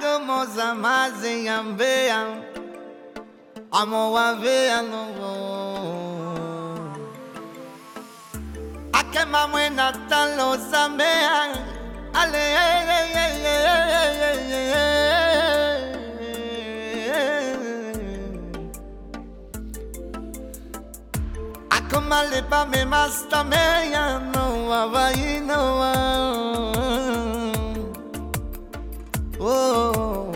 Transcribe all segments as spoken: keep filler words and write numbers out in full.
como zamaze yambea, amo wavea no. Akema mwena talo zambea, ale. Akomale pa me masta meya no avai no. Oh,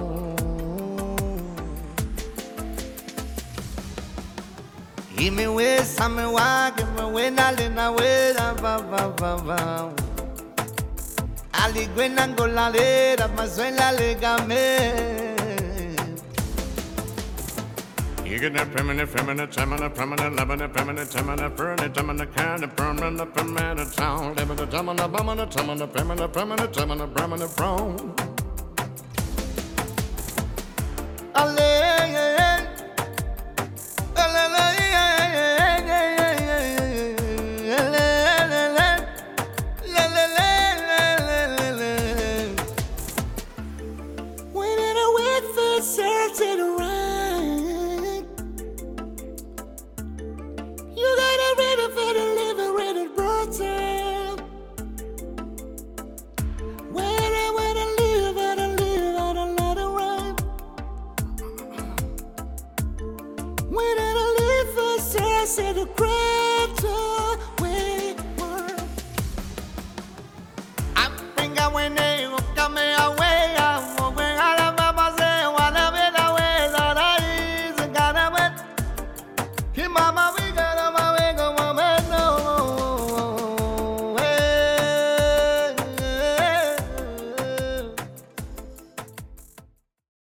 y me wesa me wa que me wena le na wera va va va va. Ali gwena ngola lera mazwela le game. You get that permanent, feminine, feminine, permanent, lebanon, permanent, permanent, permanent, permanent, kind of permanent, permanent, sound, permanent, permanent, permanent, permanent, permanent, permanent, permanent, permanent, prone. Say the greater we were. I think I went there, come away.